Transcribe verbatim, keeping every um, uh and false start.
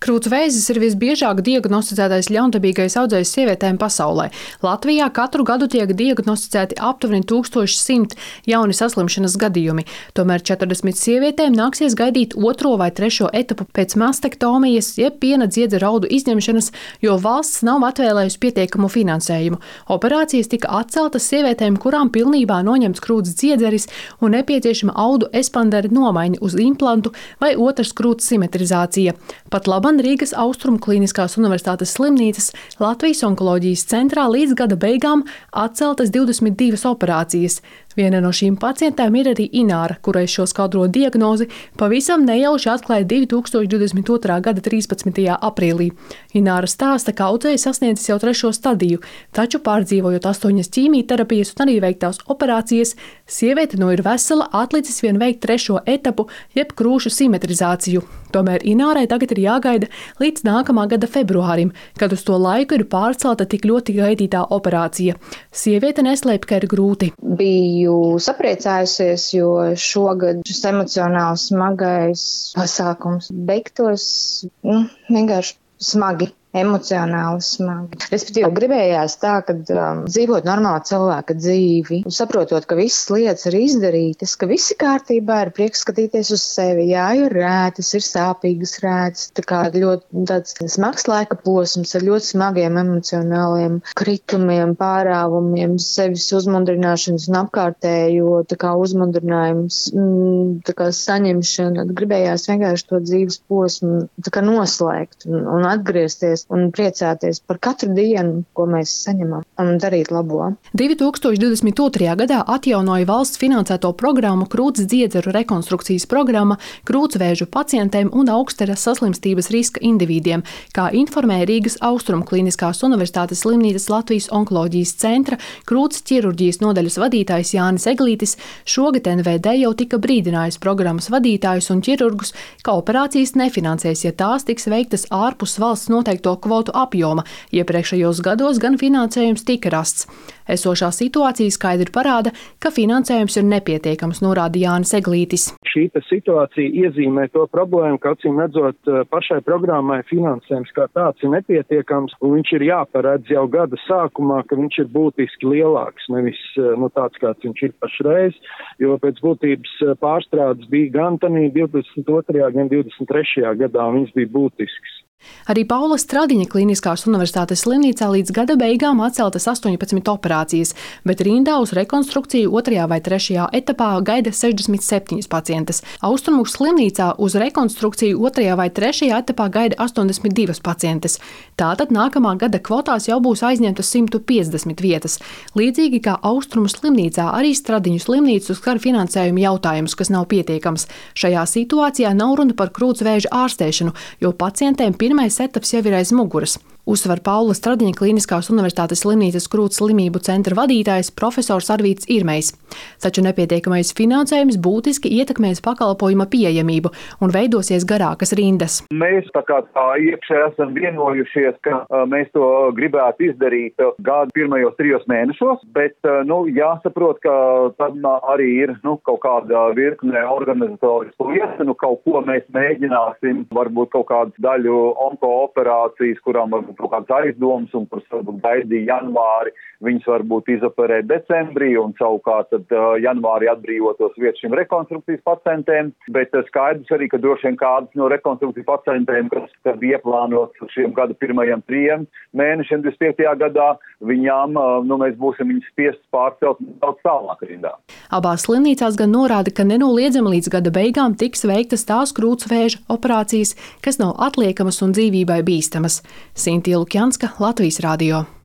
Krūts vēzis ir visbiežāk diagnosticētais ļaundabīgais audzējs sievietēm pasaulē. Latvijā katru gadu tiek diagnosticēti aptuveni tūkstoš simt jauni saslimšanas gadījumi. Tomēr četrdesmit sievietēm nāksies gaidīt otro vai trešo etapu pēc mastektomijas, jeb piena dziedza raudu izņemšanas, jo valsts nav atvēlējusi pietiekamu finansējumu. Operācijas tika atceltas sievietēm, kurām pilnībā noņemts krūts dziedzeris un nepieciešama audu espandera nomaiņa uz implantu vai otras krūts simetrizācija. Pat laban Rīgas Austrumu Kliniskās Universitātes slimnīcas Latvijas onkoloģijas centrā līdz gada beigām atceltas divdesmit divas operācijas. Viena no šīm pacientēm ir arī Ināra, kurai šo skaudro diagnozi pavisam nejauši atklāja divi tūkstoši divdesmit otrā gada trīspadsmitajā aprīlī. Ināra stāsta, ka audzēja sasniedzis jau trešo stadiju, taču pārdzīvojot astoņas ķīmijterapijas un arī veiktās operācijas, sieviete no ir vesela, atlicis vien veikt trešo etapu, jeb krūšu simetrizāciju. Tomēr Inārai tagad ir jāgaida līdz nākamā gada februārim, kad uz to laiku ir pārcelta tik ļoti gaidītā operācija. Sieviete neslēp, ka ir grūti. Biju sapriecājusies, jo šogad šis emocionāli smagais pasākums beigtos nu, vienkārši smagi. Emocionāli smagi. Respektīvi, gribējās tā, ka um, dzīvot normālu cilvēka dzīvi, saprotot, ka visas lietas ir izdarītas, ka viss ir kārtībā, ir prieks skatīties uz sevi. Jā, ir rētas, ir sāpīgas rētas, tā kā ļoti tāds smags laika posms ar ļoti smagiem emocionāliem kritumiem, pārāvumiem, sevis uzmundrināšanas un apkārtējo tā kā uzmundrinājums, mm, tā kā saņemšana. Gribējās vienkārši to dzīves posmu tā kā noslēgt un, un atgriezties un priecāties par katru dienu, ko mēs saņemam, un darīt labo. divi tūkstoši divdesmit otrajā gadā atjaunoja valsts finansēto programmu Krūts dziedzeru rekonstrukcijas programma krūtsvēžu pacientiem un augsteras saslimstības riska individiem, kā informēja Rīgas Austrumu Kliniskās Universitātes slimnīcas Latvijas onkoloģijas centra krūts ķirurģijas nodaļas vadītājs Jānis Eglītis. Šogad N V D jau tika brīdinājis programmas vadītājus un ķirurgus, ka operācijas nefinansēs, ja tās tiks veiktas ārpus valsts noteikto kvotu apjoma. Iepriekšējos gados gan finansējums tika rasts. Esošā situācija skaidri parāda, ka finansējums ir nepietiekams, norāda Jānis Eglītis. Šī situācija iezīmē to problēmu, ka acīm redzot pašai programmai finansējums kā tāds ir nepietiekams, un viņš ir jāparedz jau gada sākumā, ka viņš ir būtiski lielāks, nevis nu, tāds, kāds viņš ir pašreiz, jo pēc būtības pārstrādes bija gan tanī divdesmit otrajā, gan divdesmit trešajā gadā, un viņš bija būtisks. Arī Paula Stradiņa Kliniskās Universitātes slimnīcā līdz gada beigām atceltas astoņpadsmit operācijas, bet rindā uz rekonstrukciju otrajā vai trešajā etapā gaida sešdesmit septiņas pacientes. Austrumu slimnīcā uz rekonstrukciju otrajā vai trešajā etapā gaida astoņdesmit divas pacientes. Tātad nākamā gada kvotās jau būs aizņemtas simt piecdesmit vietas. Līdzīgi kā Austrumu slimnīcā, arī Stradiņu slimnīcu skar finansējuma jautājums, kas nav pietiekams. Šajā situācijā nav runa par krūtsvēža ārstēšanu, jo pacientiem pirmais etaps jau ir aiz muguras. Uzsver Paula Stradiņa Kliniskās Universitātes slimnīcas krūts slimību centra vadītājs profesors Arvīts Irmejs. Taču nepietiekamais finansējums būtiski ietekmēs pakalpojuma pieejamību un veidosies garākas rindas. Mēs tā kā tā iekšē esam vienojušies, ka uh, mēs to gribētu izdarīt uh, gada pirmajos trijos mēnešos, bet uh, nu, jāsaprot, ka tad uh, arī ir nu, kaut kāda virkne organizatorisku lietu, nu kaut ko mēs mēģināsim, varbūt kaut kādu daļu onko operācijas, kurām varbūt kaut kāds aizdoms un par varbūt gaidīja janvāri, viņas varbūt izoperē decembrī un savukārt tad uh, janvāri atbrīvotos vietas šiem rekonstrukcijas pacientiem, bet uh, skaidrs arī, ka droši vien kādas no rekonstrukcijas pacientiem, kas tad ieplānots šiem gada pirmajiem trijiem mēnešiem divdesmit piektajā gadā, viņām, uh, nu mēs būsim viņas spiestas pārcelt daudz tālāk rindā. Abās slimnīcās gan norāda, ka nenoliedzami līdz gada beigām tiks veiktas tās krūtsvēža operācijas, kas nav atliekamas un dzīvībai bīstamas. Sintīja Lukjanska, Latvijas radio.